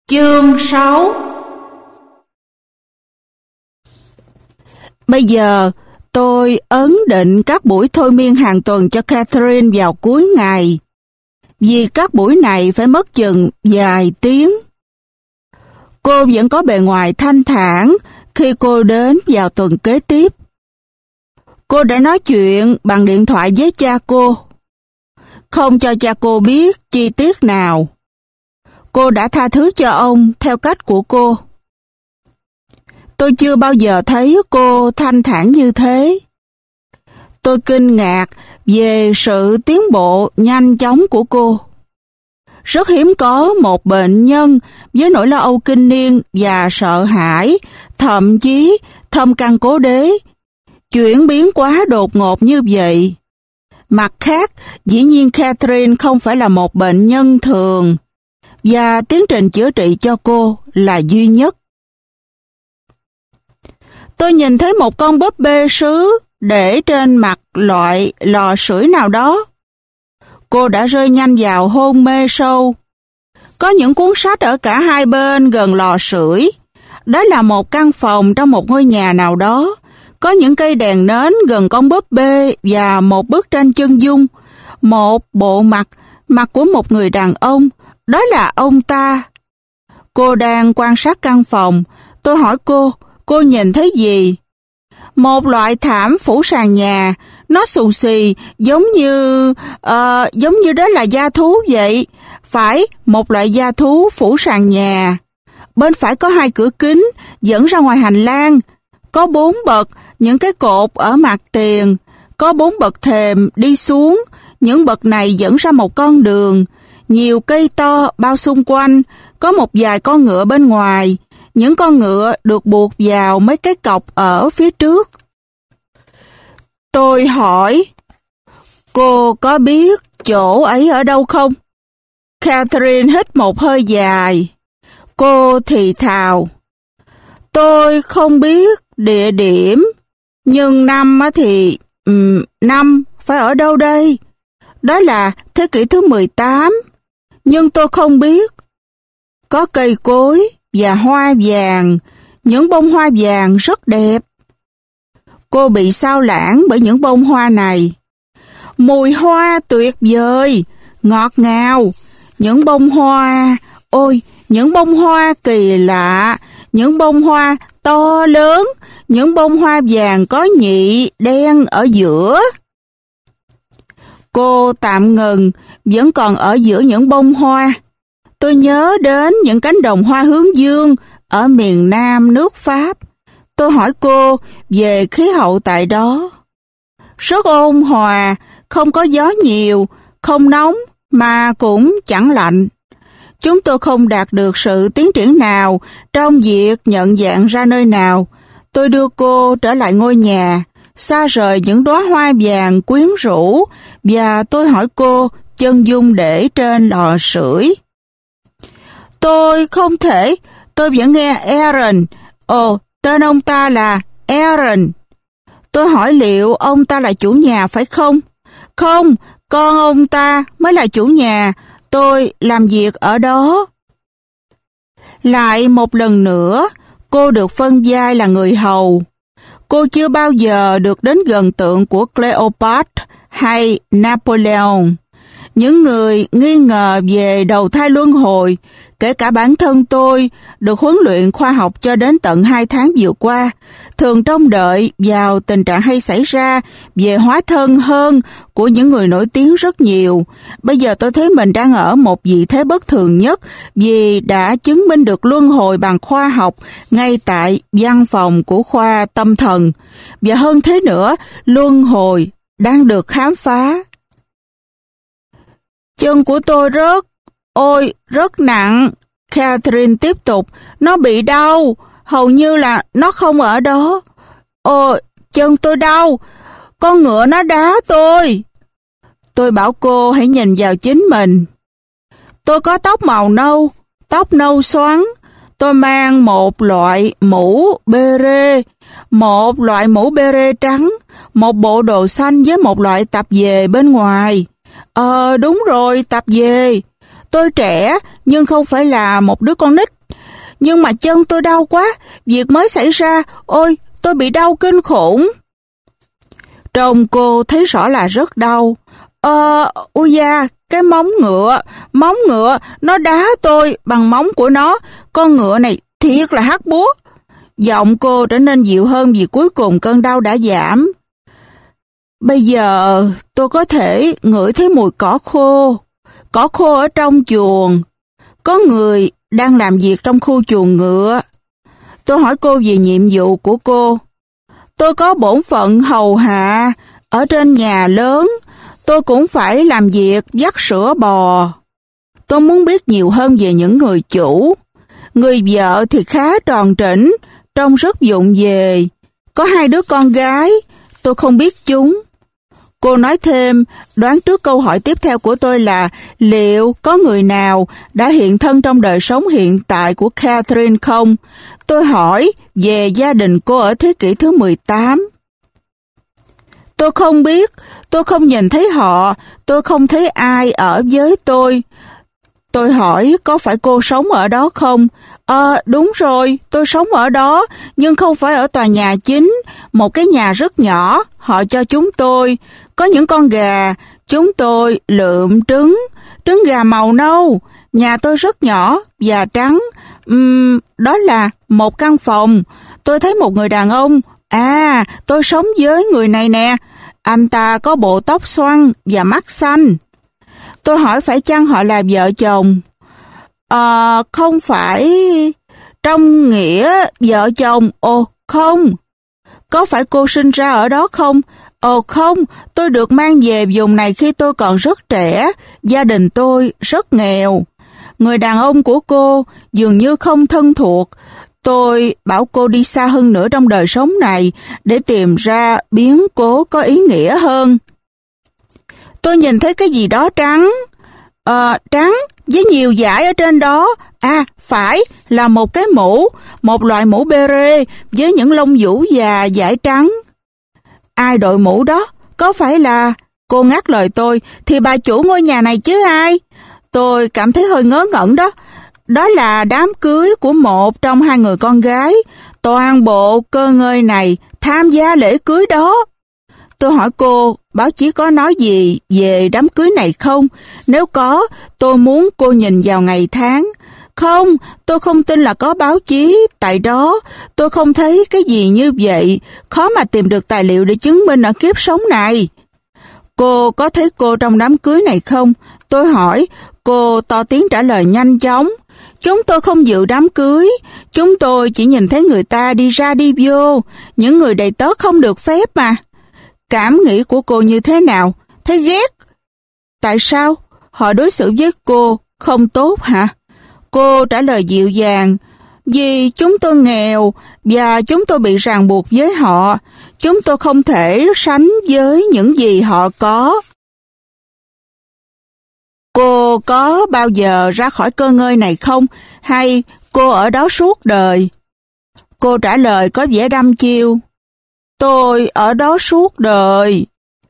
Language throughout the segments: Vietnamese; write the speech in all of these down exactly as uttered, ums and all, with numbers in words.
Chương sáu. Bây giờ, tôi ấn định các buổi thôi miên hàng tuần cho Catherine vào cuối ngày, vì các buổi này phải mất chừng vài tiếng. Cô vẫn có bề ngoài thanh thản khi cô đến vào tuần kế tiếp. Cô đã nói chuyện bằng điện thoại với cha cô, không cho cha cô biết chi tiết nào. Cô đã tha thứ cho ông theo cách của cô. Tôi chưa bao giờ thấy cô thanh thản như thế. Tôi kinh ngạc về sự tiến bộ nhanh chóng của cô. Rất hiếm có một bệnh nhân với nỗi lo âu kinh niên và sợ hãi, thậm chí thâm căn cố đế, chuyển biến quá đột ngột như vậy. Mặt khác, dĩ nhiên Catherine không phải là một bệnh nhân thường, và tiến trình chữa trị cho cô là duy nhất. Tôi nhìn thấy một con búp bê sứ để trên mặt loại lò sưởi nào đó. Cô đã rơi nhanh vào hôn mê sâu. Có những cuốn sách ở cả hai bên gần lò sưởi. Đó là một căn phòng trong một ngôi nhà nào đó. Có những cây đèn nến gần con búp bê và một bức tranh chân dung. Một bộ mặt, mặt của một người đàn ông. Đó là ông ta. Cô đang quan sát căn phòng. Tôi hỏi cô, cô nhìn thấy gì? Một loại thảm phủ sàn nhà. Nó xù xì, giống như... Uh, giống như đó là da thú vậy. Phải, một loại da thú phủ sàn nhà. Bên phải có hai cửa kính dẫn ra ngoài hành lang. Có bốn bậc, những cái cột ở mặt tiền. Có bốn bậc thềm đi xuống. Những bậc này dẫn ra một con đường. Nhiều cây to bao xung quanh. Có một vài con ngựa bên ngoài. Những con ngựa được buộc vào mấy cái cọc ở phía trước. Tôi hỏi, cô có biết chỗ ấy ở đâu không? Catherine hít một hơi dài. Cô thì thào, tôi không biết địa điểm, nhưng năm thì... Um, năm phải ở đâu đây? Đó là thế kỷ thứ mười tám, nhưng tôi không biết. Có cây cối và hoa vàng, những bông hoa vàng rất đẹp. Cô bị sao lãng bởi những bông hoa này. Mùi hoa tuyệt vời, ngọt ngào. Những bông hoa, ôi, những bông hoa kỳ lạ, những bông hoa to lớn, những bông hoa vàng có nhị đen ở giữa. Cô tạm ngừng, vẫn còn ở giữa những bông hoa. Tôi nhớ đến những cánh đồng hoa hướng dương ở miền Nam nước Pháp. Tôi hỏi cô về khí hậu tại đó. Rất ôn hòa, không có gió nhiều, không nóng mà cũng chẳng lạnh. Chúng tôi không đạt được sự tiến triển nào trong việc nhận dạng ra nơi nào. Tôi đưa cô trở lại ngôi nhà, xa rời những đóa hoa vàng quyến rũ, và tôi hỏi cô chân dung để trên lò sưởi. Tôi không thể, tôi vẫn nghe Aaron. Ồ, tên ông ta là Aaron. Tôi hỏi liệu ông ta là chủ nhà phải không? Không, con ông ta mới là chủ nhà. Tôi làm việc ở đó. Lại một lần nữa, cô được phân vai là người hầu. Cô chưa bao giờ được đến gần tượng của Cleopatra hay Napoleon. Những người nghi ngờ về đầu thai luân hồi, kể cả bản thân tôi, được huấn luyện khoa học cho đến tận hai tháng vừa qua, thường trông đợi vào tình trạng hay xảy ra về hóa thân hơn của những người nổi tiếng rất nhiều. Bây giờ tôi thấy mình đang ở một vị thế bất thường nhất vì đã chứng minh được luân hồi bằng khoa học ngay tại văn phòng của khoa tâm thần. Và hơn thế nữa, luân hồi đang được khám phá. Chân của tôi rất, ôi, rất nặng. Catherine tiếp tục, nó bị đau, hầu như là nó không ở đó. Ôi, chân tôi đau, con ngựa nó đá tôi. Tôi bảo cô hãy nhìn vào chính mình. Tôi có tóc màu nâu, tóc nâu xoắn. Tôi mang một loại mũ bê rê, một loại mũ bê rê trắng, một bộ đồ xanh với một loại tạp dề bên ngoài. Ờ, đúng rồi, tạp dề. Tôi trẻ, nhưng không phải là một đứa con nít nhưng mà chân tôi đau quá, việc mới xảy ra, ôi, tôi bị đau kinh khủng. Trông cô thấy rõ là rất đau. Ờ, ui da, cái móng ngựa, móng ngựa, nó đá tôi bằng móng của nó, con ngựa này thiệt là hắc búa. Giọng cô trở nên dịu hơn vì cuối cùng cơn đau đã giảm. Bây giờ tôi có thể ngửi thấy mùi cỏ khô, cỏ khô ở trong chuồng. Có người đang làm việc trong khu chuồng ngựa. Tôi hỏi cô về nhiệm vụ của cô. Tôi có bổn phận hầu hạ, ở trên nhà lớn, tôi cũng phải làm việc vắt sữa bò. Tôi muốn biết nhiều hơn về những người chủ. Người vợ thì khá tròn trĩnh, trông rất vụng về. Có hai đứa con gái, tôi không biết chúng. Cô nói thêm, đoán trước câu hỏi tiếp theo của tôi là liệu có người nào đã hiện thân trong đời sống hiện tại của Catherine không? Tôi hỏi về gia đình cô ở thế kỷ thứ mười tám. Tôi không biết, tôi không nhìn thấy họ, tôi không thấy ai ở với tôi. Tôi hỏi có phải cô sống ở đó không? Ờ, đúng rồi, tôi sống ở đó, nhưng không phải ở tòa nhà chính, một cái nhà rất nhỏ, họ cho chúng tôi. Có những con gà, chúng tôi lượm trứng, trứng gà màu nâu. Nhà tôi rất nhỏ và trắng. Uhm, đó là một căn phòng. Tôi thấy một người đàn ông. À, tôi sống với người này nè. Anh ta có bộ tóc xoăn và mắt xanh. Tôi hỏi phải chăng họ là vợ chồng? Ờ, không phải trong nghĩa vợ chồng. Ồ, không. Có phải cô sinh ra ở đó không? Ồ không, tôi được mang về vùng này khi tôi còn rất trẻ. Gia đình tôi rất nghèo. Người đàn ông của cô dường như không thân thuộc. Tôi bảo cô đi xa hơn nữa trong đời sống này để tìm ra biến cố có ý nghĩa hơn. Tôi nhìn thấy cái gì đó trắng. Ờ, trắng với nhiều dải ở trên đó. À, phải là một cái mũ, một loại mũ beret với những lông vũ và dải trắng. Ai đội mũ đó? Có phải là... Cô ngắt lời tôi, thì bà chủ ngôi nhà này chứ ai? Tôi cảm thấy hơi ngớ ngẩn đó. Đó là đám cưới của một trong hai người con gái. Toàn bộ cơ ngơi này tham gia lễ cưới đó. Tôi hỏi cô, báo chí có nói gì về đám cưới này không? Nếu có, tôi muốn cô nhìn vào ngày tháng. Không, tôi không tin là có báo chí, tại đó tôi không thấy cái gì như vậy, khó mà tìm được tài liệu để chứng minh ở kiếp sống này. Cô có thấy cô trong đám cưới này không? Tôi hỏi, cô to tiếng trả lời nhanh chóng. Chúng tôi không dự đám cưới, chúng tôi chỉ nhìn thấy người ta đi ra đi vô, những người đầy tớ không được phép mà. Cảm nghĩ của cô như thế nào? Thấy ghét. Tại sao? Họ đối xử với cô không tốt hả? Cô trả lời dịu dàng, vì chúng tôi nghèo và chúng tôi bị ràng buộc với họ. Chúng tôi không thể sánh với những gì họ có. Cô có bao giờ ra khỏi cơ ngơi này không? Hay cô ở đó suốt đời? Cô trả lời có vẻ đăm chiêu. Tôi ở đó suốt đời.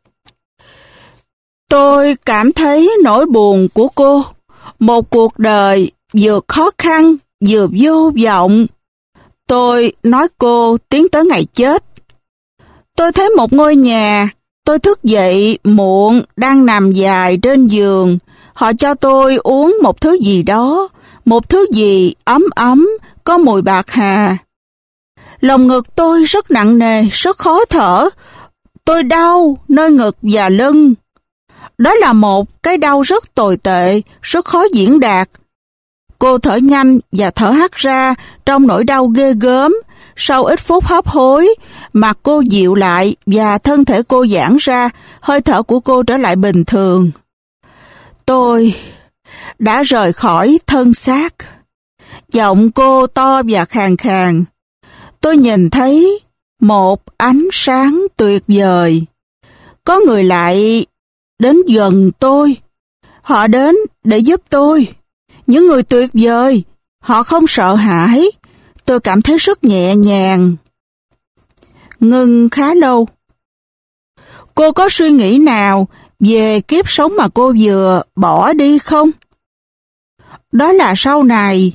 Tôi cảm thấy nỗi buồn của cô. Một cuộc đời vừa khó khăn, vừa vô vọng. Tôi nói cô tiến tới ngày chết. Tôi thấy một ngôi nhà. Tôi thức dậy muộn, đang nằm dài trên giường. Họ cho tôi uống một thứ gì đó, một thứ gì ấm ấm, có mùi bạc hà. Lòng ngực tôi rất nặng nề, rất khó thở. Tôi đau nơi ngực và lưng. Đó là một cái đau rất tồi tệ, rất khó diễn đạt. Cô thở nhanh và thở hắt ra trong nỗi đau ghê gớm. Sau ít phút hấp hối, mặt cô dịu lại và thân thể cô giãn ra, hơi thở của cô trở lại bình thường. Tôi đã rời khỏi thân xác. Giọng cô to và khàn khàn. Tôi nhìn thấy một ánh sáng tuyệt vời. Có người lại đến gần tôi. Họ đến để giúp tôi. Những người tuyệt vời. Họ không sợ hãi. Tôi cảm thấy rất nhẹ nhàng. Ngừng khá lâu. Cô có suy nghĩ nào về kiếp sống mà cô vừa bỏ đi không? Đó là sau này.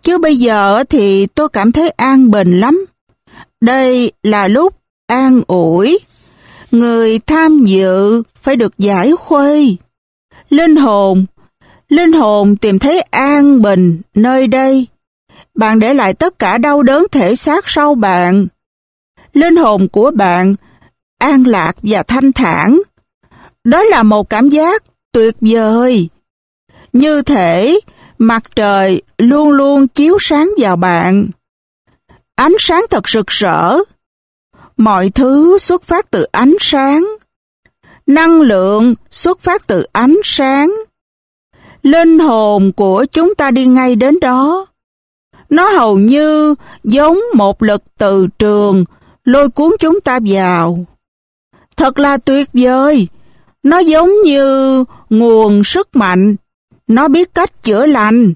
Chứ bây giờ thì tôi cảm thấy an bình lắm. Đây là lúc an ủi. Người tham dự phải được giải khuây. Linh hồn, linh hồn tìm thấy an bình nơi đây. Bạn để lại tất cả đau đớn thể xác sau bạn. Linh hồn của bạn an lạc và thanh thản. Đó là một cảm giác tuyệt vời. Như thể mặt trời luôn luôn chiếu sáng vào bạn. Ánh sáng thật rực rỡ. Mọi thứ xuất phát từ ánh sáng. Năng lượng xuất phát từ ánh sáng. Linh hồn của chúng ta đi ngay đến đó. Nó hầu như giống một lực từ trường lôi cuốn chúng ta vào. Thật là tuyệt vời. Nó giống như nguồn sức mạnh. Nó biết cách chữa lành.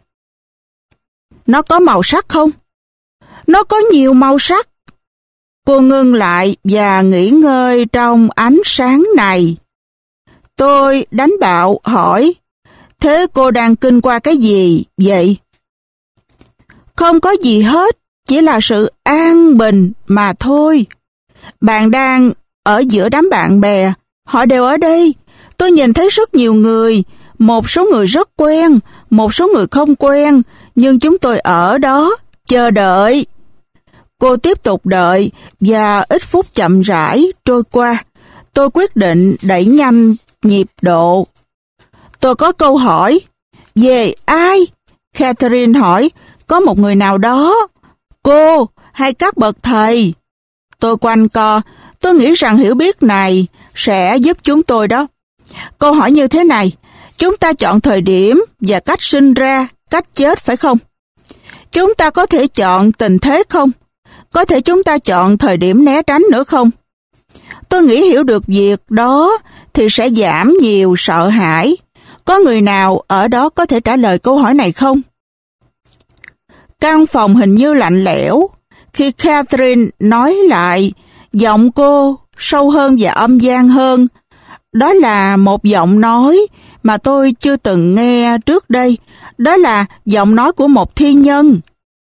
Nó có màu sắc không? Nó có nhiều màu sắc. Cô ngưng lại và nghỉ ngơi trong ánh sáng này. Tôi đánh bạo hỏi, thế cô đang kinh qua cái gì vậy? Không có gì hết, chỉ là sự an bình mà thôi. Bạn đang ở giữa đám bạn bè, họ đều ở đây. Tôi nhìn thấy rất nhiều người, một số người rất quen, một số người không quen, nhưng chúng tôi ở đó, chờ đợi. Cô tiếp tục đợi và ít phút chậm rãi trôi qua. Tôi quyết định đẩy nhanh nhịp độ. Tôi có câu hỏi. Về ai? Catherine hỏi. Có một người nào đó. Cô hay các bậc thầy? Tôi quanh co. Tôi nghĩ rằng hiểu biết này sẽ giúp chúng tôi đó. Câu hỏi như thế này. Chúng ta chọn thời điểm và cách sinh ra, cách chết phải không? Chúng ta có thể chọn tình thế không? Có thể chúng ta chọn thời điểm né tránh nữa không? Tôi nghĩ hiểu được việc đó thì sẽ giảm nhiều sợ hãi. Có người nào ở đó có thể trả lời câu hỏi này không? Căn phòng hình như lạnh lẽo. Khi Catherine nói lại, giọng cô sâu hơn và âm vang hơn. Đó là một giọng nói mà tôi chưa từng nghe trước đây. Đó là giọng nói của một thiên nhân.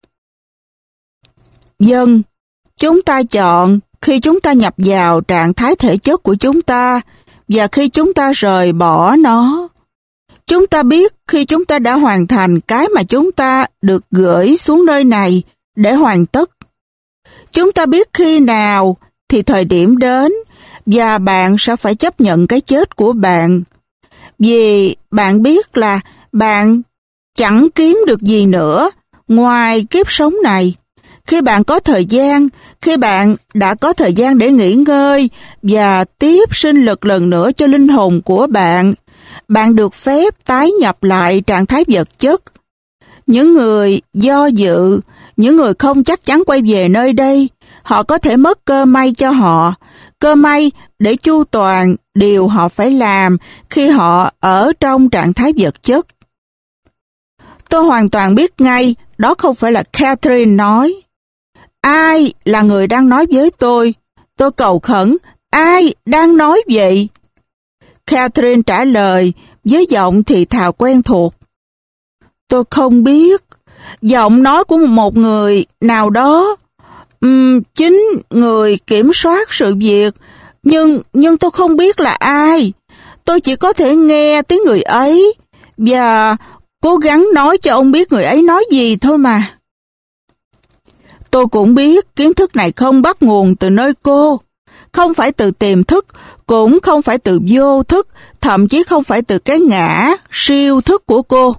Vâng, chúng ta chọn khi chúng ta nhập vào trạng thái thể chất của chúng ta và khi chúng ta rời bỏ nó. Chúng ta biết khi chúng ta đã hoàn thành cái mà chúng ta được gửi xuống nơi này để hoàn tất. Chúng ta biết khi nào thì thời điểm đến và bạn sẽ phải chấp nhận cái chết của bạn. Vì bạn biết là bạn chẳng kiếm được gì nữa ngoài kiếp sống này. Khi bạn có thời gian, khi bạn đã có thời gian để nghỉ ngơi và tiếp sinh lực lần nữa cho linh hồn của bạn, bạn được phép tái nhập lại trạng thái vật chất. Những người do dự, những người không chắc chắn quay về nơi đây, họ có thể mất cơ may cho họ, cơ may để chu toàn điều họ phải làm khi họ ở trong trạng thái vật chất. Tôi hoàn toàn biết ngay đó không phải là Catherine nói. Ai là người đang nói với tôi? Tôi cầu khẩn, ai đang nói vậy? Catherine trả lời với giọng thì thào quen thuộc. Tôi không biết. Giọng nói của một người nào đó. Uhm, chính người kiểm soát sự việc. Nhưng, nhưng tôi không biết là ai. Tôi chỉ có thể nghe tiếng người ấy và cố gắng nói cho ông biết người ấy nói gì thôi mà. Tôi cũng biết kiến thức này không bắt nguồn từ nơi cô, không phải từ tiềm thức, cũng không phải từ vô thức, thậm chí không phải từ cái ngã, siêu thức của cô.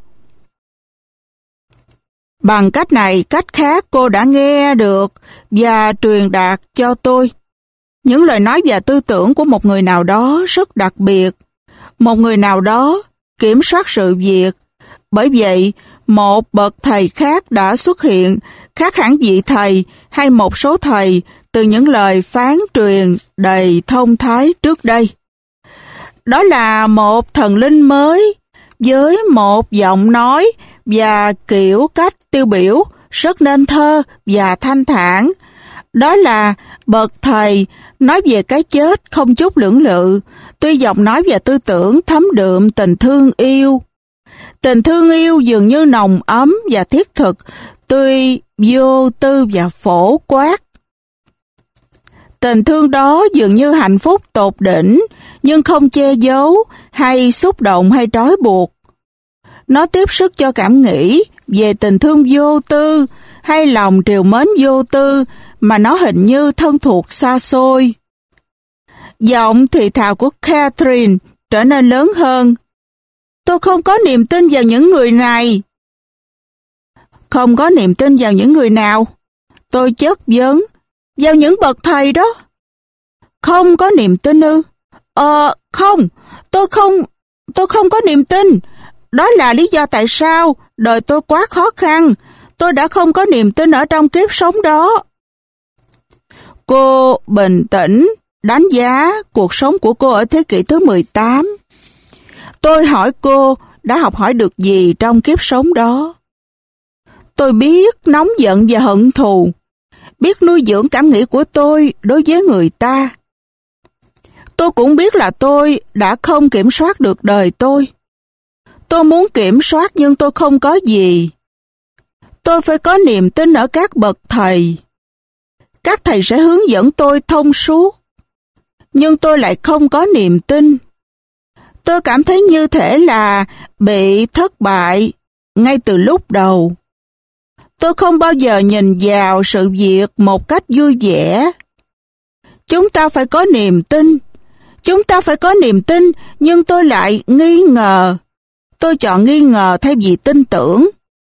Bằng cách này, cách khác cô đã nghe được và truyền đạt cho tôi những lời nói và tư tưởng của một người nào đó rất đặc biệt, một người nào đó kiểm soát sự việc. Bởi vậy, một bậc thầy khác đã xuất hiện, khác hẳn vị thầy hay một số thầy từ những lời phán truyền đầy thông thái trước đây. Đó là một thần linh mới với một giọng nói và kiểu cách tiêu biểu rất nên thơ và thanh thản. Đó là bậc thầy nói về cái chết không chút lưỡng lự, tuy giọng nói và tư tưởng thấm đượm tình thương yêu. Tình thương yêu dường như nồng ấm và thiết thực, tuy vô tư và phổ quát. Tình thương đó dường như hạnh phúc tột đỉnh, nhưng không che giấu, hay xúc động hay trói buộc. Nó tiếp sức cho cảm nghĩ về tình thương vô tư, hay lòng trìu mến vô tư, mà nó hình như thân thuộc xa xôi. Giọng thì thào của Catherine trở nên lớn hơn. Tôi không có niềm tin vào những người này. Không có niềm tin vào những người nào? Tôi chất vấn. Vào những bậc thầy đó. Không có niềm tin ư? Ờ, không, tôi không, tôi không có niềm tin. Đó là lý do tại sao đời tôi quá khó khăn. Tôi đã không có niềm tin ở trong kiếp sống đó. Cô bình tĩnh đánh giá cuộc sống của cô ở thế kỷ thứ mười tám. Tôi hỏi cô đã học hỏi được gì trong kiếp sống đó. Tôi biết nóng giận và hận thù, biết nuôi dưỡng cảm nghĩ của tôi đối với người ta. Tôi cũng biết là tôi đã không kiểm soát được đời tôi. Tôi muốn kiểm soát nhưng tôi không có gì. Tôi phải có niềm tin ở các bậc thầy. Các thầy sẽ hướng dẫn tôi thông suốt. Nhưng tôi lại không có niềm tin. Tôi cảm thấy như thể là bị thất bại ngay từ lúc đầu. Tôi không bao giờ nhìn vào sự việc một cách vui vẻ. Chúng ta phải có niềm tin. Chúng ta phải có niềm tin, nhưng tôi lại nghi ngờ. Tôi chọn nghi ngờ thay vì tin tưởng.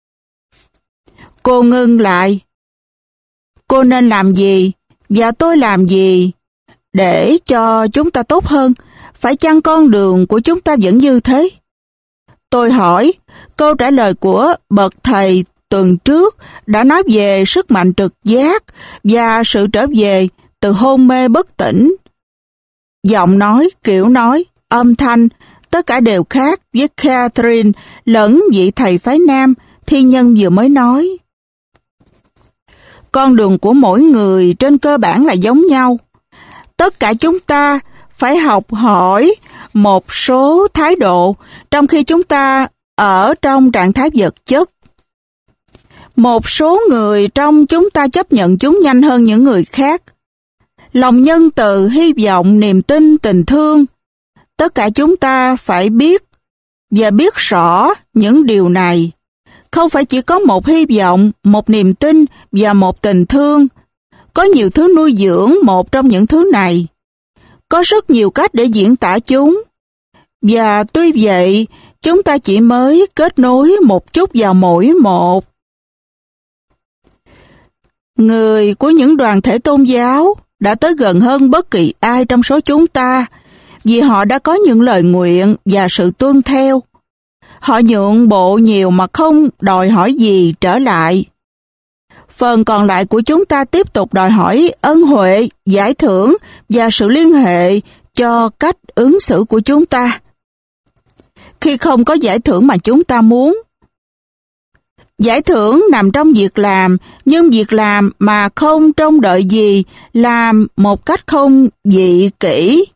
Cô ngưng lại. Cô nên làm gì và tôi làm gì để cho chúng ta tốt hơn? Phải chăng con đường của chúng ta vẫn như thế? Tôi hỏi, câu trả lời của bậc thầy tuần trước đã nói về sức mạnh trực giác và sự trở về từ hôn mê bất tỉnh. Giọng nói, kiểu nói, âm thanh, tất cả đều khác với Catherine lẫn vị thầy phái nam thiên nhân vừa mới nói. Con đường của mỗi người trên cơ bản là giống nhau. Tất cả chúng ta phải học hỏi một số thái độ trong khi chúng ta ở trong trạng thái vật chất. Một số người trong chúng ta chấp nhận chúng nhanh hơn những người khác. Lòng nhân từ, hy vọng, niềm tin, tình thương. Tất cả chúng ta phải biết và biết rõ những điều này. Không phải chỉ có một hy vọng, một niềm tin và một tình thương. Có nhiều thứ nuôi dưỡng một trong những thứ này. Có rất nhiều cách để diễn tả chúng. Và tuy vậy, chúng ta chỉ mới kết nối một chút vào mỗi một. Người của những đoàn thể tôn giáo đã tới gần hơn bất kỳ ai trong số chúng ta, vì họ đã có những lời nguyện và sự tuân theo. Họ nhượng bộ nhiều mà không đòi hỏi gì trở lại. Phần còn lại của chúng ta tiếp tục đòi hỏi ân huệ, giải thưởng và sự liên hệ cho cách ứng xử của chúng ta. Khi không có giải thưởng mà chúng ta muốn, giải thưởng nằm trong việc làm, nhưng việc làm mà không trông đợi gì, làm một cách không vị kỷ.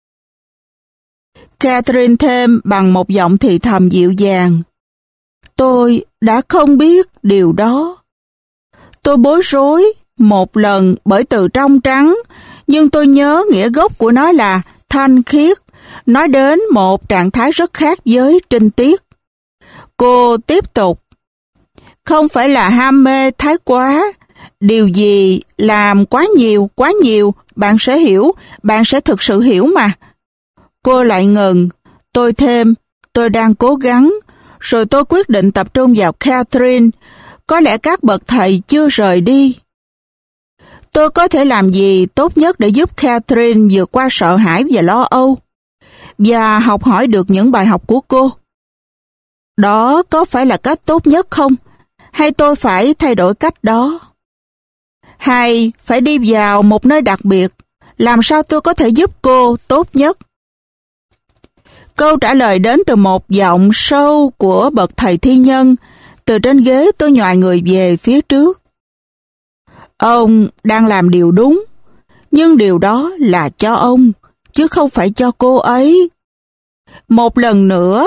Catherine thêm bằng một giọng thì thầm dịu dàng. Tôi đã không biết điều đó. Tôi bối rối một lần bởi từ trong trắng, nhưng tôi nhớ nghĩa gốc của nó là thanh khiết, nói đến một trạng thái rất khác với trinh tiết. Cô tiếp tục. Không phải là ham mê thái quá. Điều gì làm quá nhiều, quá nhiều, bạn sẽ hiểu, bạn sẽ thực sự hiểu mà. Cô lại ngừng. Tôi thêm, tôi đang cố gắng. Rồi tôi quyết định tập trung vào Catherine. Có lẽ các bậc thầy chưa rời đi. Tôi có thể làm gì tốt nhất để giúp Catherine vượt qua sợ hãi và lo âu, và học hỏi được những bài học của cô? Đó có phải là cách tốt nhất không? Hay tôi phải thay đổi cách đó? Hay phải đi vào một nơi đặc biệt? Làm sao tôi có thể giúp cô tốt nhất? Câu trả lời đến từ một giọng sâu của bậc thầy thi nhân. Từ trên ghế tôi nhòi người về phía trước. Ông đang làm điều đúng, nhưng điều đó là cho ông, chứ không phải cho cô ấy. Một lần nữa,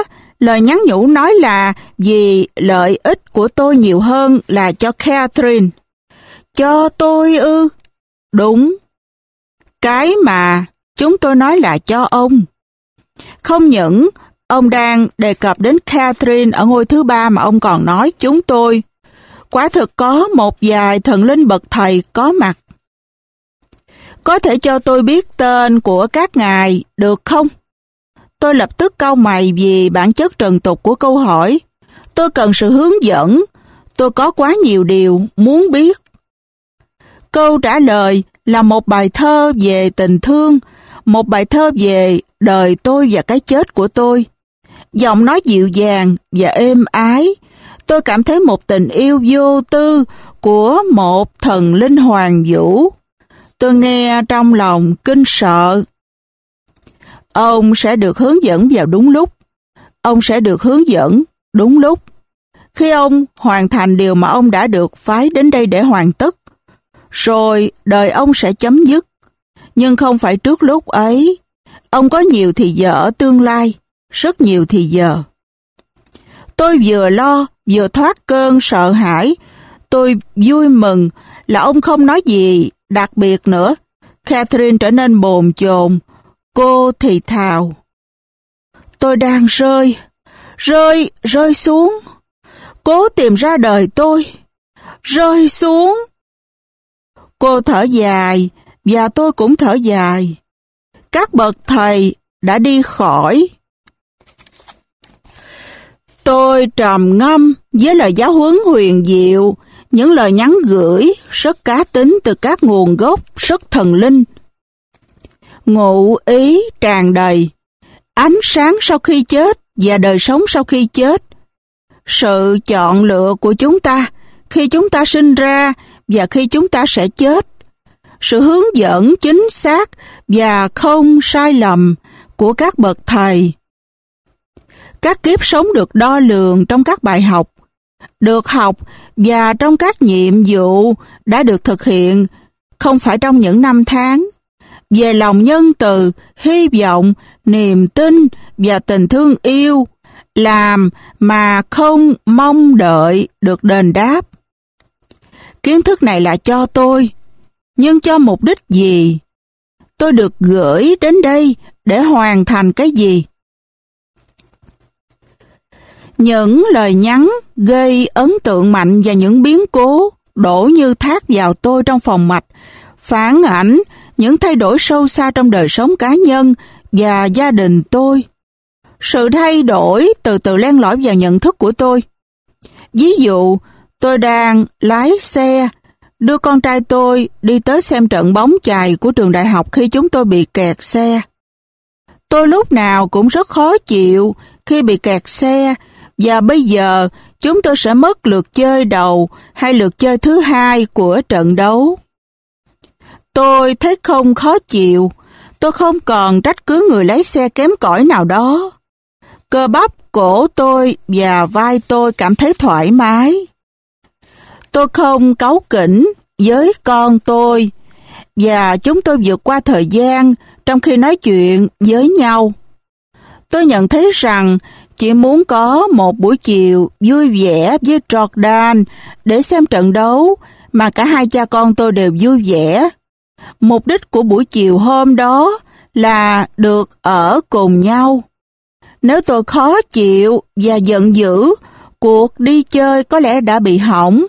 Lời nhắn nhủ nói là vì lợi ích của tôi nhiều hơn là cho Catherine. Cho tôi ư? Đúng. Cái mà chúng tôi nói là cho ông. Không những ông đang đề cập đến Catherine ở ngôi thứ ba mà ông còn nói chúng tôi. Quả thực có một vài thần linh bậc thầy có mặt. Có thể cho tôi biết tên của các ngài được không? Tôi lập tức cau mày vì bản chất trần tục của câu hỏi. Tôi cần sự hướng dẫn. Tôi có quá nhiều điều muốn biết. Câu trả lời là một bài thơ về tình thương, một bài thơ về đời tôi và cái chết của tôi. Giọng nói dịu dàng và êm ái. Tôi cảm thấy một tình yêu vô tư của một thần linh hoàng vũ. Tôi nghe trong lòng kinh sợ. Ông sẽ được hướng dẫn vào đúng lúc. Ông sẽ được hướng dẫn đúng lúc. Khi ông hoàn thành điều mà ông đã được phái đến đây để hoàn tất, rồi đời ông sẽ chấm dứt. Nhưng không phải trước lúc ấy. Ông có nhiều thì giờ ở tương lai, rất nhiều thì giờ. Tôi vừa lo, vừa thoát cơn sợ hãi. Tôi vui mừng là ông không nói gì đặc biệt nữa. Catherine trở nên bồn chồn. Cô thì thào. Tôi đang rơi, rơi, rơi xuống. Cố tìm ra đời tôi. Rơi xuống. Cô thở dài, và tôi cũng thở dài. Các bậc thầy đã đi khỏi. Tôi trầm ngâm với lời giáo huấn huyền diệu, những lời nhắn gửi rất cá tính từ các nguồn gốc rất thần linh. Ngụ ý tràn đầy, ánh sáng sau khi chết và đời sống sau khi chết. Sự chọn lựa của chúng ta khi chúng ta sinh ra và khi chúng ta sẽ chết. Sự hướng dẫn chính xác và không sai lầm của các bậc thầy. Các kiếp sống được đo lường trong các bài học, được học và trong các nhiệm vụ đã được thực hiện, không phải trong những năm tháng, về lòng nhân từ, hy vọng, niềm tin và tình thương yêu, làm mà không mong đợi được đền đáp. Kiến thức này là cho tôi, nhưng cho mục đích gì? Tôi được gửi đến đây để hoàn thành cái gì? Những lời nhắn gây ấn tượng mạnh và những biến cố đổ như thác vào tôi trong phòng mạch, phản ảnh những thay đổi sâu xa trong đời sống cá nhân và gia đình tôi. Sự thay đổi từ từ len lỏi vào nhận thức của tôi. Ví dụ, tôi đang lái xe, đưa con trai tôi đi tới xem trận bóng chày của trường đại học khi chúng tôi bị kẹt xe. Tôi lúc nào cũng rất khó chịu khi bị kẹt xe, và bây giờ chúng tôi sẽ mất lượt chơi đầu hay lượt chơi thứ hai của trận đấu. Tôi thấy không khó chịu, tôi không còn trách cứ người lái xe kém cỏi nào đó. Cơ bắp cổ tôi và vai tôi cảm thấy thoải mái. Tôi không cáu kỉnh với con tôi, và chúng tôi vượt qua thời gian trong khi nói chuyện với nhau. Tôi nhận thấy rằng chỉ muốn có một buổi chiều vui vẻ với Jordan để xem trận đấu mà cả hai cha con tôi đều vui vẻ. Mục đích của buổi chiều hôm đó là được ở cùng nhau. Nếu tôi khó chịu và giận dữ, cuộc đi chơi có lẽ đã bị hỏng.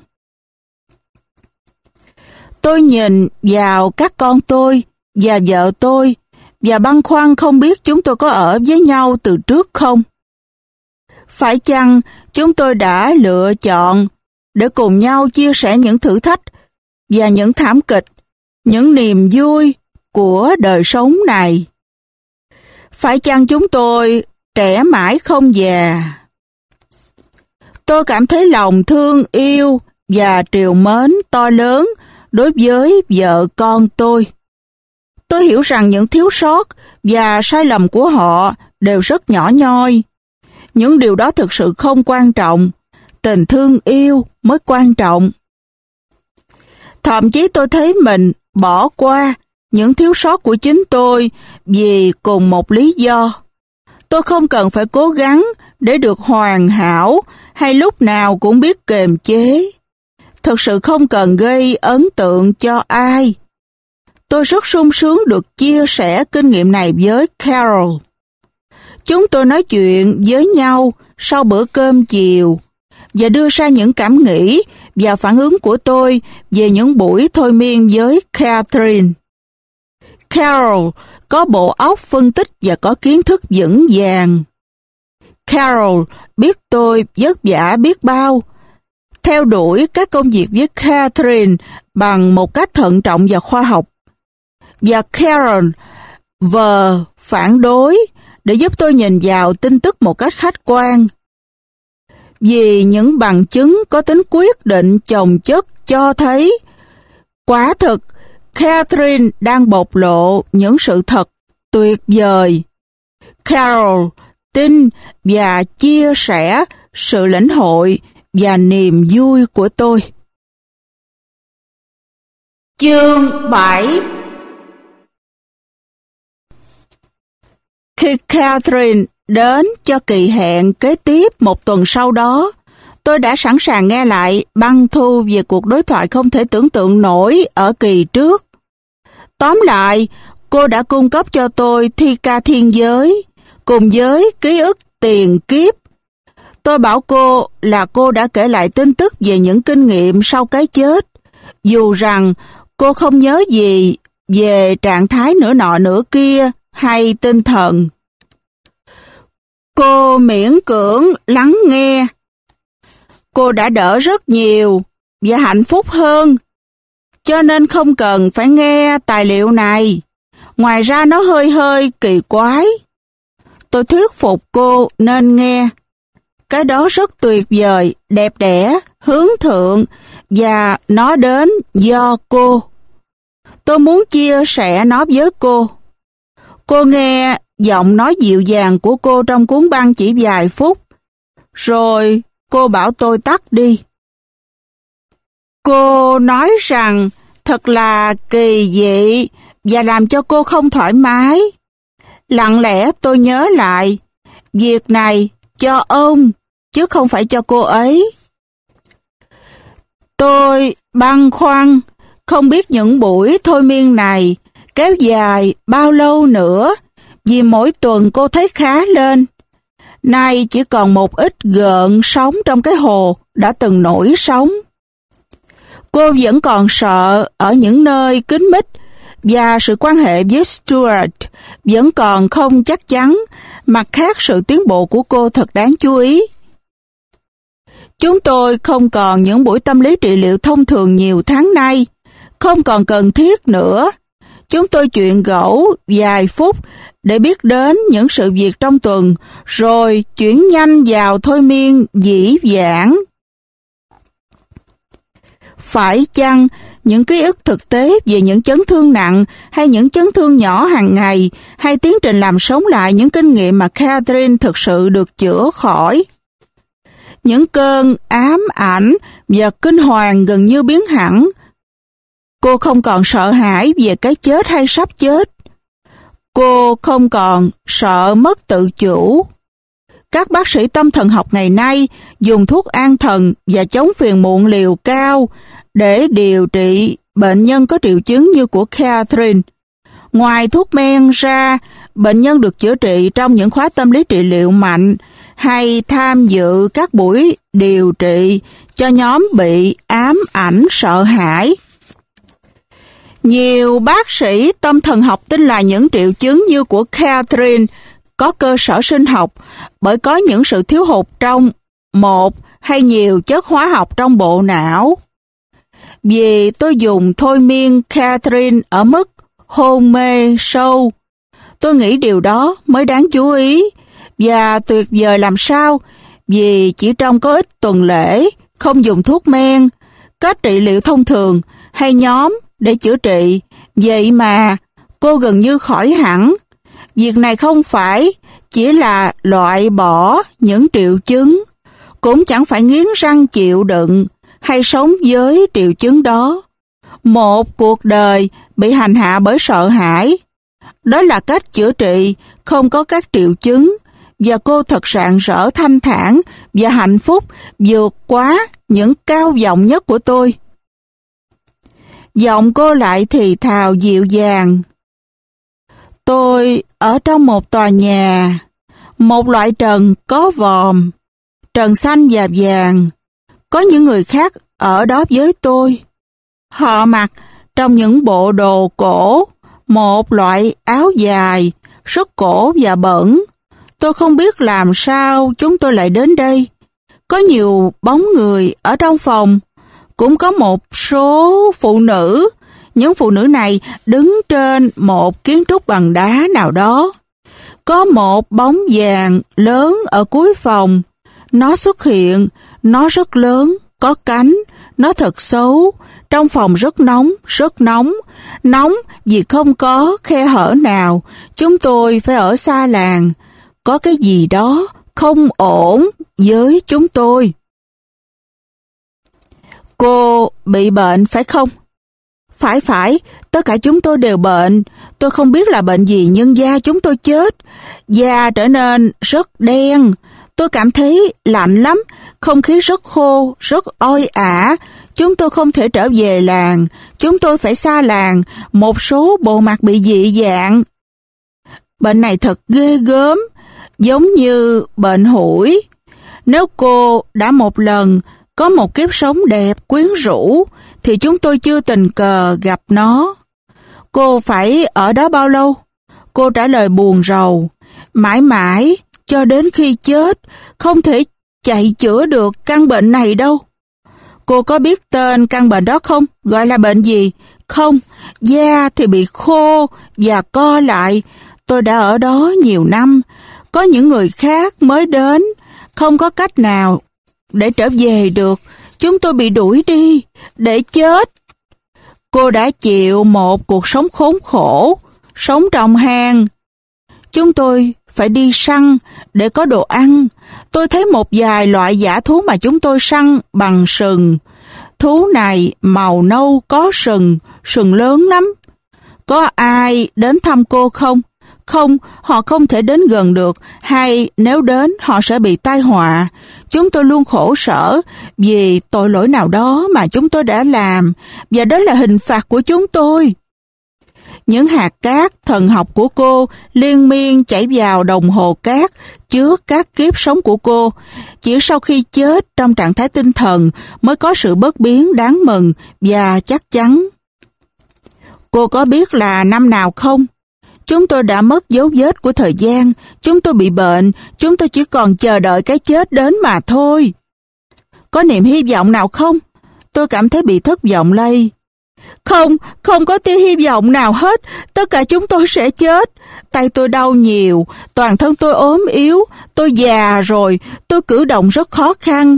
Tôi nhìn vào các con tôi và vợ tôi và băn khoăn không biết chúng tôi có ở với nhau từ trước không. Phải chăng chúng tôi đã lựa chọn để cùng nhau chia sẻ những thử thách và những thảm kịch, những niềm vui của đời sống này? Phải chăng chúng tôi trẻ mãi không già? Tôi cảm thấy lòng thương yêu và trìu mến to lớn đối với vợ con tôi. Tôi hiểu rằng những thiếu sót và sai lầm của họ đều rất nhỏ nhoi. Những điều đó thực sự không quan trọng. Tình thương yêu mới quan trọng. Thậm chí tôi thấy mình bỏ qua những thiếu sót của chính tôi vì cùng một lý do. Tôi không cần phải cố gắng để được hoàn hảo hay lúc nào cũng biết kiềm chế. Thật sự không cần gây ấn tượng cho ai. Tôi rất sung sướng được chia sẻ kinh nghiệm này với Carol. Chúng tôi nói chuyện với nhau sau bữa cơm chiều và đưa ra những cảm nghĩ và phản ứng của tôi về những buổi thôi miên với Catherine. Carol có bộ óc phân tích và có kiến thức vững vàng. Carol biết tôi vất vả biết bao, theo đuổi các công việc với Catherine bằng một cách thận trọng và khoa học. Và Carol vờ phản đối để giúp tôi nhìn vào tin tức một cách khách quan. Vì những bằng chứng có tính quyết định chồng chất cho thấy, quả thực, Catherine đang bộc lộ những sự thật tuyệt vời. Carol tin và chia sẻ sự lĩnh hội và niềm vui của tôi. Chương bảy. Khi Catherine đến cho kỳ hẹn kế tiếp một tuần sau đó, tôi đã sẵn sàng nghe lại băng thu về cuộc đối thoại không thể tưởng tượng nổi ở kỳ trước. Tóm lại, cô đã cung cấp cho tôi thi ca thiên giới, cùng với ký ức tiền kiếp. Tôi bảo cô là cô đã kể lại tin tức về những kinh nghiệm sau cái chết, dù rằng cô không nhớ gì về trạng thái nửa nọ nửa kia hay tinh thần. Cô miễn cưỡng lắng nghe. Cô đã đỡ rất nhiều và hạnh phúc hơn, cho nên không cần phải nghe tài liệu này. Ngoài ra nó hơi hơi kỳ quái. Tôi thuyết phục cô nên nghe. Cái đó rất tuyệt vời, đẹp đẽ, hướng thượng và nó đến do cô. Tôi muốn chia sẻ nó với cô. Cô nghe giọng nói dịu dàng của cô trong cuốn băng chỉ vài phút, rồi cô bảo tôi tắt đi. Cô nói rằng thật là kỳ dị và làm cho cô không thoải mái. Lặng lẽ tôi nhớ lại, việc này cho ông, chứ không phải cho cô ấy. Tôi băn khoăn, không biết những buổi thôi miên này kéo dài bao lâu nữa, vì mỗi tuần cô thấy khá lên. Nay chỉ còn một ít gợn sóng trong cái hồ đã từng nổi sóng. Cô vẫn còn sợ ở những nơi kín mít, và sự quan hệ với Stuart vẫn còn không chắc chắn, mặt khác sự tiến bộ của cô thật đáng chú ý. Chúng tôi không còn những buổi tâm lý trị liệu thông thường nhiều tháng nay, không còn cần thiết nữa. Chúng tôi chuyện gẫu vài phút để biết đến những sự việc trong tuần, rồi chuyển nhanh vào thôi miên dĩ vãng. Phải chăng những ký ức thực tế về những chấn thương nặng hay những chấn thương nhỏ hàng ngày hay tiến trình làm sống lại những kinh nghiệm mà Catherine thực sự được chữa khỏi? Những cơn ám ảnh và kinh hoàng gần như biến hẳn. Cô không còn sợ hãi về cái chết hay sắp chết. Cô không còn sợ mất tự chủ. Các bác sĩ tâm thần học ngày nay dùng thuốc an thần và chống phiền muộn liều cao để điều trị bệnh nhân có triệu chứng như của Catherine. Ngoài thuốc men ra, bệnh nhân được chữa trị trong những khóa tâm lý trị liệu mạnh hay tham dự các buổi điều trị cho nhóm bị ám ảnh sợ hãi. Nhiều bác sĩ tâm thần học tin là những triệu chứng như của Catherine có cơ sở sinh học bởi có những sự thiếu hụt trong một hay nhiều chất hóa học trong bộ não. Vì tôi dùng thôi miên Catherine ở mức hôn mê sâu, tôi nghĩ điều đó mới đáng chú ý và tuyệt vời làm sao, vì chỉ trong có ít tuần lễ, không dùng thuốc men, cách trị liệu thông thường hay nhóm để chữa trị, vậy mà cô gần như khỏi hẳn. Việc này không phải chỉ là loại bỏ những triệu chứng, cũng chẳng phải nghiến răng chịu đựng hay sống với triệu chứng đó. Một cuộc đời bị hành hạ bởi sợ hãi, đó là cách chữa trị không có các triệu chứng và cô thật rạng rỡ thanh thản và hạnh phúc vượt quá những cao vọng nhất của tôi. Giọng cô lại thì thào dịu dàng. Tôi ở trong một tòa nhà, một loại trần có vòm, trần xanh và vàng. Có những người khác ở đó với tôi. Họ mặc trong những bộ đồ cổ, một loại áo dài, rất cổ và bẩn. Tôi không biết làm sao chúng tôi lại đến đây. Có nhiều bóng người ở trong phòng, cũng có một số phụ nữ. Những phụ nữ này đứng trên một kiến trúc bằng đá nào đó. Có một bóng vàng lớn ở cuối phòng. Nó xuất hiện, nó rất lớn, có cánh, nó thật xấu. Trong phòng rất nóng, rất nóng. Nóng vì không có khe hở nào. Chúng tôi phải ở xa làng. Có cái gì đó không ổn với chúng tôi. Cô bị bệnh phải không? Phải phải, tất cả chúng tôi đều bệnh. Tôi không biết là bệnh gì nhưng da chúng tôi chết. Da trở nên rất đen. Tôi cảm thấy lạnh lắm, không khí rất khô, rất oi ả. Chúng tôi không thể trở về làng. Chúng tôi phải xa làng. Một số bộ mặt bị dị dạng. Bệnh này thật ghê gớm, giống như bệnh hủi. Nếu cô đã một lần có một kiếp sống đẹp, quyến rũ, thì chúng tôi chưa tình cờ gặp nó. Cô phải ở đó bao lâu? Cô trả lời buồn rầu. Mãi mãi, cho đến khi chết, không thể chạy chữa được căn bệnh này đâu. Cô có biết tên căn bệnh đó không? Gọi là bệnh gì? Không, da thì bị khô và co lại. Tôi đã ở đó nhiều năm. Có những người khác mới đến, không có cách nào để trở về được. Chúng tôi bị đuổi đi, để chết. Cô đã chịu một cuộc sống khốn khổ, sống trong hang. Chúng tôi phải đi săn để có đồ ăn. Tôi thấy một vài loại dã thú mà chúng tôi săn bằng sừng. Thú này màu nâu có sừng, sừng lớn lắm. Có ai đến thăm cô không? Không, họ không thể đến gần được, hay nếu đến họ sẽ bị tai họa. Chúng tôi luôn khổ sở vì tội lỗi nào đó mà chúng tôi đã làm, và đó là hình phạt của chúng tôi. Những hạt cát thần học của cô liên miên chảy vào đồng hồ cát chứa các kiếp sống của cô. Chỉ sau khi chết trong trạng thái tinh thần mới có sự bất biến đáng mừng và chắc chắn. Cô có biết là năm nào không? Chúng tôi đã mất dấu vết của thời gian, chúng tôi bị bệnh, chúng tôi chỉ còn chờ đợi cái chết đến mà thôi. Có niềm hy vọng nào không? Tôi cảm thấy bị thất vọng lây. Không, không có tia hy vọng nào hết, tất cả chúng tôi sẽ chết. Tay tôi đau nhiều, toàn thân tôi ốm yếu, tôi già rồi, tôi cử động rất khó khăn.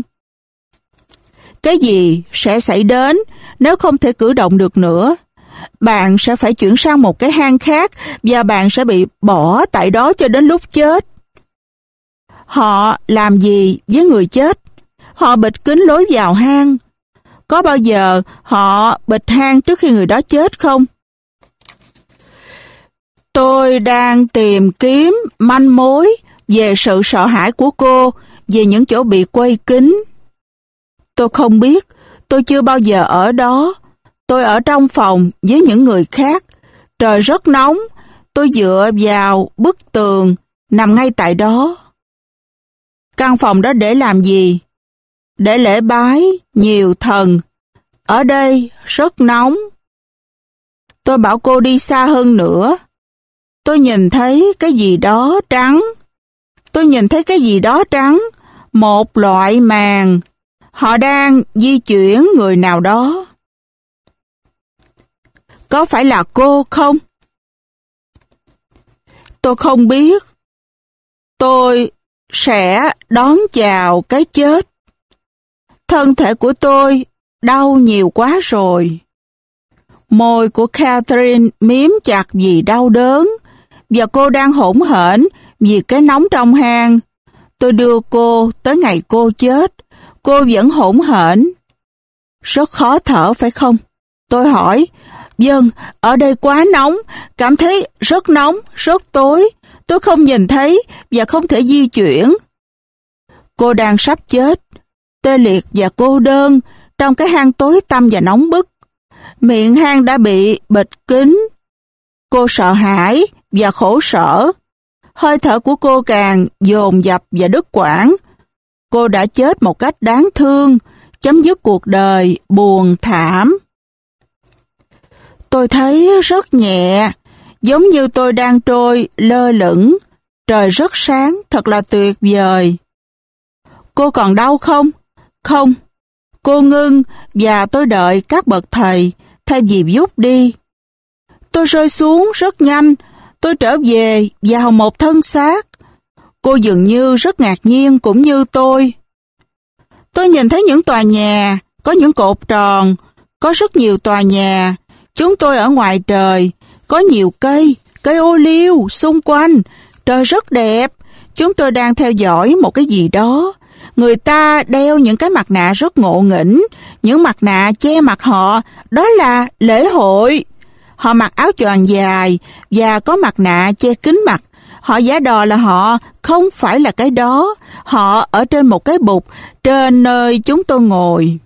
Cái gì sẽ xảy đến nếu không thể cử động được nữa? Bạn sẽ phải chuyển sang một cái hang khác và bạn sẽ bị bỏ tại đó cho đến lúc chết. Họ làm gì với người chết? Họ bịt kín lối vào hang. Có bao giờ họ bịt hang trước khi người đó chết không? Tôi đang tìm kiếm manh mối về sự sợ hãi của cô, về những chỗ bị quây kín. Tôi không biết, tôi chưa bao giờ ở đó. Tôi ở trong phòng với những người khác. Trời rất nóng, tôi dựa vào bức tường, nằm ngay tại đó. Căn phòng đó để làm gì? Để lễ bái nhiều thần. Ở đây rất nóng. Tôi bảo cô đi xa hơn nữa. Tôi nhìn thấy cái gì đó trắng. Tôi nhìn thấy cái gì đó trắng. Một loại màng. Họ đang di chuyển người nào đó. Có phải là cô không? Tôi không biết. Tôi sẽ đón chào cái chết. Thân thể của tôi đau nhiều quá rồi. Môi của Catherine miếm chặt vì đau đớn, và cô đang hỗn hển vì cái nóng trong hang. Tôi đưa cô tới ngày cô chết. Cô vẫn hỗn hển. Rất khó thở phải không? Tôi hỏi. Vâng, ở đây quá nóng, cảm thấy rất nóng, rất tối. Tôi không nhìn thấy và không thể di chuyển. Cô đang sắp chết, tê liệt và cô đơn trong cái hang tối tăm và nóng bức. Miệng hang đã bị bịt kín. Cô sợ hãi và khổ sở. Hơi thở của cô càng dồn dập và đứt quãng. Cô đã chết một cách đáng thương, chấm dứt cuộc đời buồn thảm. Tôi thấy rất nhẹ, giống như tôi đang trôi lơ lửng. Trời rất sáng, thật là tuyệt vời. Cô còn đau không? Không. Cô ngưng và tôi đợi các bậc thầy thay vì vút đi. Tôi rơi xuống rất nhanh. Tôi trở về vào một thân xác. Cô dường như rất ngạc nhiên cũng như tôi. Tôi nhìn thấy những tòa nhà, có những cột tròn, có rất nhiều tòa nhà. Chúng tôi ở ngoài trời, có nhiều cây, cây ô liu xung quanh. Trời rất đẹp. Chúng tôi đang theo dõi một cái gì đó. Người ta đeo những cái mặt nạ rất ngộ nghĩnh, những mặt nạ che mặt họ, đó là lễ hội. Họ mặc áo choàng dài và có mặt nạ che kín mặt. Họ giả đò là họ không phải là cái đó. Họ ở trên một cái bục trên nơi chúng tôi ngồi.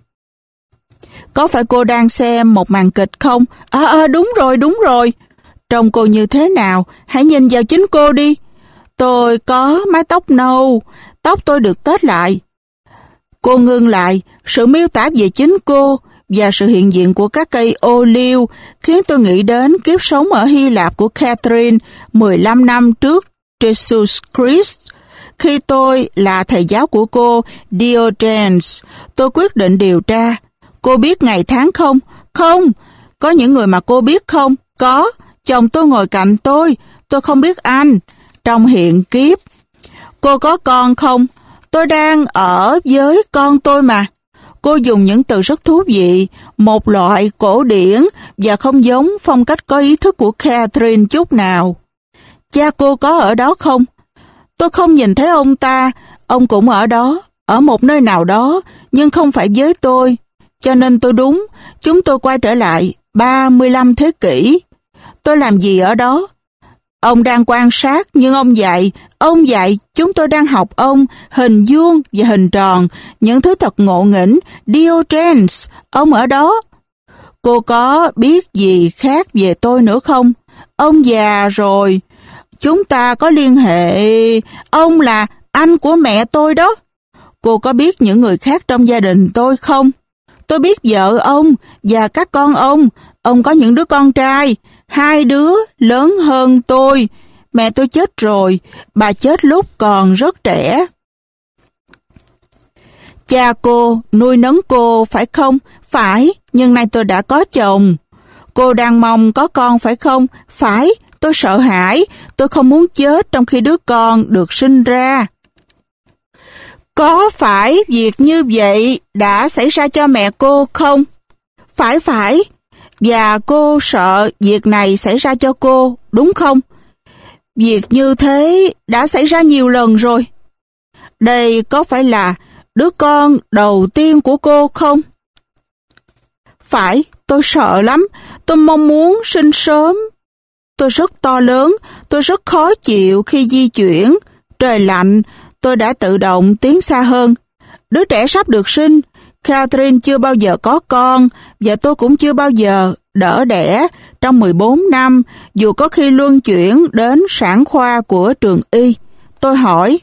Có phải cô đang xem một màn kịch không? À, à đúng rồi, đúng rồi. Trông cô như thế nào? Hãy nhìn vào chính cô đi. Tôi có mái tóc nâu, tóc tôi được tết lại. Cô ngưng lại, sự miêu tả về chính cô và sự hiện diện của các cây ô liu khiến tôi nghĩ đến kiếp sống ở Hy Lạp của Catherine mười lăm năm trước Jesus Christ. Khi tôi là thầy giáo của cô Diogenes, tôi quyết định điều tra. Cô biết ngày tháng không? Không. Có những người mà cô biết không? Có. Chồng tôi ngồi cạnh tôi. Tôi không biết anh. Trong hiện kiếp. Cô có con không? Tôi đang ở với con tôi mà. Cô dùng những từ rất thú vị, một loại cổ điển và không giống phong cách có ý thức của Catherine chút nào. Cha cô có ở đó không? Tôi không nhìn thấy ông ta, ông cũng ở đó, ở một nơi nào đó, nhưng không phải với tôi. Cho nên tôi đúng, chúng tôi quay trở lại ba mươi lăm thế kỷ. Tôi làm gì ở đó? Ông đang quan sát, nhưng ông dạy, ông dạy, chúng tôi đang học ông, hình vuông và hình tròn, những thứ thật ngộ nghĩnh. Diogenes, ông ở đó. Cô có biết gì khác về tôi nữa không? Ông già rồi. Chúng ta có liên hệ, ông là anh của mẹ tôi đó. Cô có biết những người khác trong gia đình tôi không? Tôi biết vợ ông và các con ông. Ông có những đứa con trai, hai đứa lớn hơn tôi. Mẹ tôi chết rồi, bà chết lúc còn rất trẻ. Cha cô nuôi nấng cô phải không? Phải, nhưng nay tôi đã có chồng. Cô đang mong có con phải không? Phải, tôi sợ hãi, tôi không muốn chết trong khi đứa con được sinh ra. Có phải việc như vậy đã xảy ra cho mẹ cô không? Phải phải, và cô sợ việc này xảy ra cho cô, đúng không? Việc như thế đã xảy ra nhiều lần rồi. Đây có phải là đứa con đầu tiên của cô không? Phải, tôi sợ lắm, tôi mong muốn sinh sớm. Tôi rất to lớn, tôi rất khó chịu khi di chuyển. Trời lạnh, tôi đã tự động tiến xa hơn. Đứa trẻ sắp được sinh, Catherine chưa bao giờ có con, và tôi cũng chưa bao giờ đỡ đẻ trong mười bốn năm, dù có khi luân chuyển đến sản khoa của trường y. Tôi hỏi,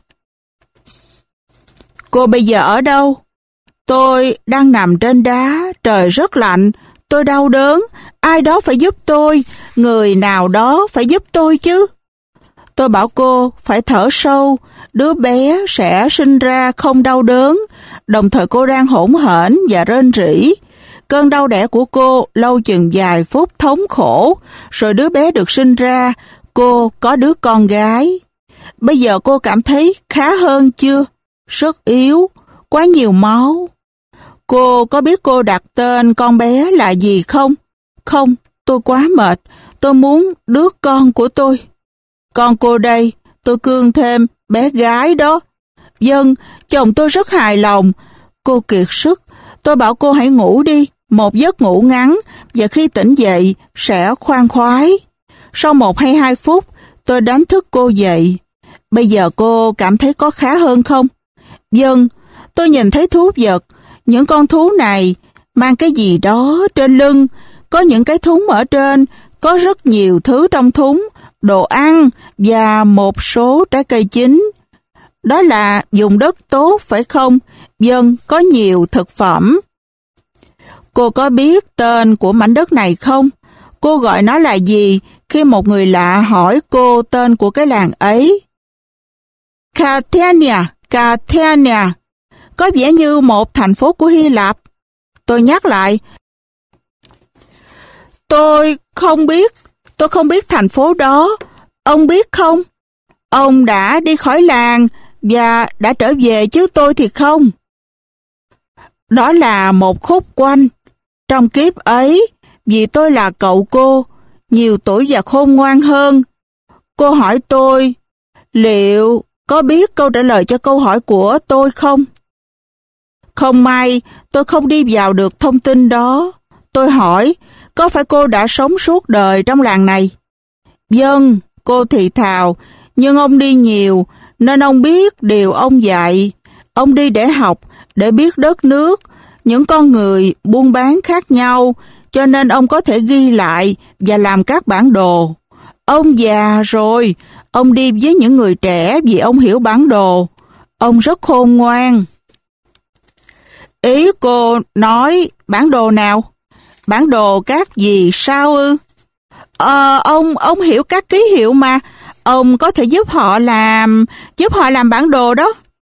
cô bây giờ ở đâu? Tôi đang nằm trên đá, trời rất lạnh, tôi đau đớn, ai đó phải giúp tôi, người nào đó phải giúp tôi chứ. Tôi bảo cô phải thở sâu, đứa bé sẽ sinh ra không đau đớn, đồng thời cô đang hỗn hển và rên rỉ. Cơn đau đẻ của cô lâu chừng vài phút thống khổ, rồi đứa bé được sinh ra, cô có đứa con gái. Bây giờ cô cảm thấy khá hơn chưa? Rất yếu, quá nhiều máu. Cô có biết cô đặt tên con bé là gì không? Không, tôi quá mệt, tôi muốn đứa con của tôi. Con cô đây, tôi cương thêm, bé gái đó. Vâng, chồng tôi rất hài lòng. Cô kiệt sức, tôi bảo cô hãy ngủ đi, một giấc ngủ ngắn, và khi tỉnh dậy sẽ khoan khoái. Sau một hay hai phút, Tôi đánh thức cô dậy. Bây giờ cô cảm thấy có khá hơn không? Vâng, tôi nhìn thấy thú vật. Những con thú này mang cái gì đó trên lưng. Có những cái thúng ở trên, có rất nhiều thứ trong thúng, đồ ăn và một số trái cây chín. Đó là vùng đất tốt phải không? Vâng, có nhiều thực phẩm. Cô có biết tên của mảnh đất này không? Cô gọi nó là gì khi một người lạ hỏi cô tên của cái làng ấy? Catania, Catania. Có vẻ như một thành phố của Hy Lạp. Tôi nhắc lại. Tôi không biết, tôi không biết thành phố đó. Ông biết không? Ông đã đi khỏi làng và đã trở về chứ tôi thì không. Đó là một khúc quanh. Trong kiếp ấy, vì tôi là cậu cô, nhiều tuổi và khôn ngoan hơn. Cô hỏi tôi, liệu có biết câu trả lời cho câu hỏi của tôi không? Không may, tôi không đi vào được thông tin đó. Tôi hỏi, có phải cô đã sống suốt đời trong làng này? Vâng, cô thì thào, nhưng ông đi nhiều, nên ông biết điều ông dạy. Ông đi để học, để biết đất nước, những con người buôn bán khác nhau, cho nên ông có thể ghi lại và làm các bản đồ. Ông già rồi, ông đi với những người trẻ vì ông hiểu bản đồ. Ông rất khôn ngoan. Ý cô nói bản đồ nào? Bản đồ các gì sao ư? Ờ, ông, ông hiểu các ký hiệu mà. Ông có thể giúp họ làm, giúp họ làm bản đồ đó.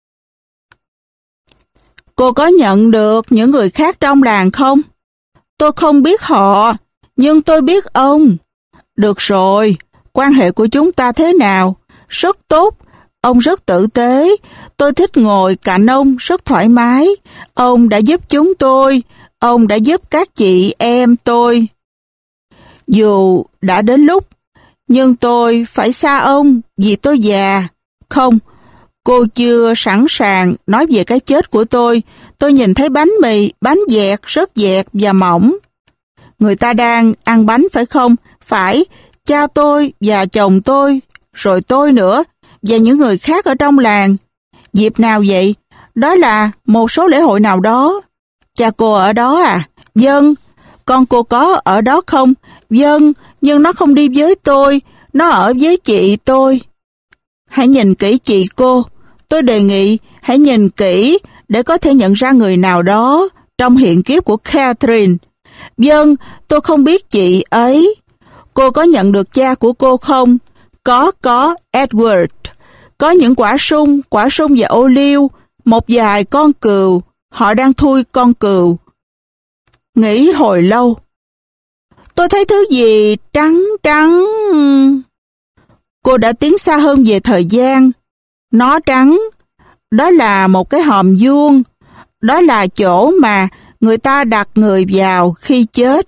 Cô có nhận được những người khác trong làng không? Tôi không biết họ, nhưng tôi biết ông. Được rồi, quan hệ của chúng ta thế nào? Rất tốt. Ông rất tử tế. Tôi thích ngồi cạnh ông rất thoải mái. Ông đã giúp chúng tôi. Ông đã giúp các chị em tôi. Dù đã đến lúc, nhưng tôi phải xa ông vì tôi già. Không, cô chưa sẵn sàng nói về cái chết của tôi. Tôi nhìn thấy bánh mì, bánh dẹt, rất dẹt và mỏng. Người ta đang ăn bánh phải không? Phải, cha tôi và chồng tôi, rồi tôi nữa, và những người khác ở trong làng. Dịp nào vậy? Đó là một số lễ hội nào đó. Cha cô ở đó à? Vâng. Con cô có ở đó không? Vâng, nhưng nó không đi với tôi, nó ở với chị tôi. Hãy nhìn kỹ chị cô. Tôi đề nghị hãy nhìn kỹ để có thể nhận ra người nào đó trong hiện kiếp của Catherine. Vâng, tôi không biết chị ấy. Cô có nhận được cha của cô không? Có, có, Edward. Có những quả sung, quả sung và ô liu, một vài con cừu. Họ đang thui con cừu. Nghĩ hồi lâu. Tôi thấy thứ gì trắng trắng. Cô đã tiến xa hơn về thời gian. Nó trắng. Đó là một cái hòm vuông. Đó là chỗ mà người ta đặt người vào khi chết.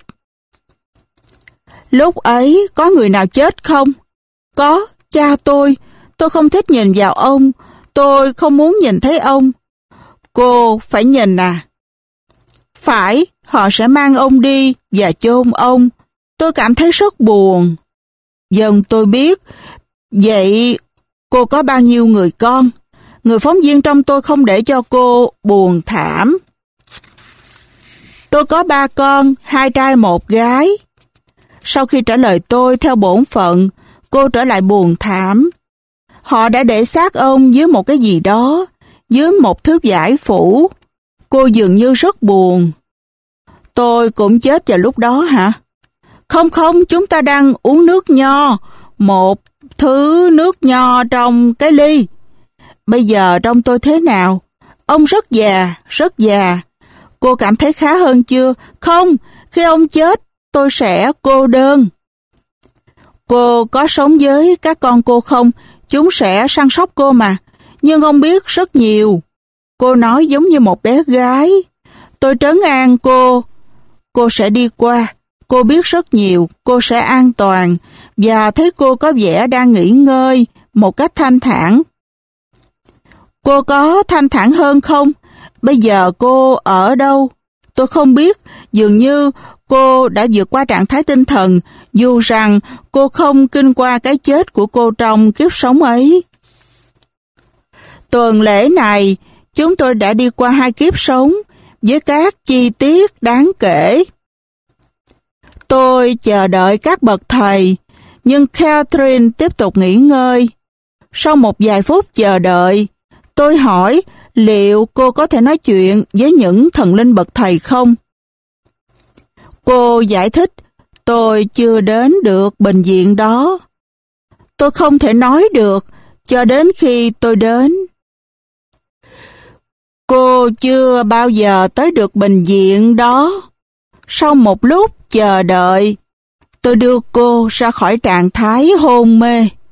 Lúc ấy có người nào chết không? Có, cha tôi. Tôi không thích nhìn vào ông. Tôi không muốn nhìn thấy ông. Cô phải nhìn à? Phải, họ sẽ mang ông đi và chôn ông. Tôi cảm thấy rất buồn. Dần tôi biết. Vậy cô có bao nhiêu người con? Người phóng viên trong tôi không để cho cô buồn thảm. Tôi có ba con, hai trai một gái. Sau khi trả lời tôi theo bổn phận, cô trở lại buồn thảm. Họ đã để xác ông dưới một cái gì đó, dưới một thứ vải phủ. Cô dường như rất buồn. Tôi cũng chết vào lúc đó hả? Không không, chúng ta đang uống nước nho, một thứ nước nho trong cái ly. Bây giờ trong tôi thế nào? Ông rất già, rất già. Cô cảm thấy khá hơn chưa? Không, khi ông chết, tôi sẽ cô đơn. Cô có sống với các con cô không? Chúng sẽ săn sóc cô mà. Nhưng ông biết rất nhiều. Cô nói giống như một bé gái. Tôi trấn an cô. Cô sẽ đi qua. Cô biết rất nhiều. Cô sẽ an toàn. Và thấy cô có vẻ đang nghỉ ngơi một cách thanh thản. Cô có thanh thản hơn không? Bây giờ cô ở đâu? Tôi không biết, dường như cô đã vượt qua trạng thái tinh thần, dù rằng cô không kinh qua cái chết của cô trong kiếp sống ấy. Tuần lễ này, chúng tôi đã đi qua hai kiếp sống với các chi tiết đáng kể. Tôi chờ đợi các bậc thầy, nhưng Catherine tiếp tục nghỉ ngơi. Sau một vài phút chờ đợi, tôi hỏi liệu cô có thể nói chuyện với những thần linh bậc thầy không? Cô giải thích, tôi chưa đến được bệnh viện đó. Tôi không thể nói được cho đến khi tôi đến. Cô chưa bao giờ tới được bệnh viện đó. Sau một lúc chờ đợi, tôi đưa cô ra khỏi trạng thái hôn mê.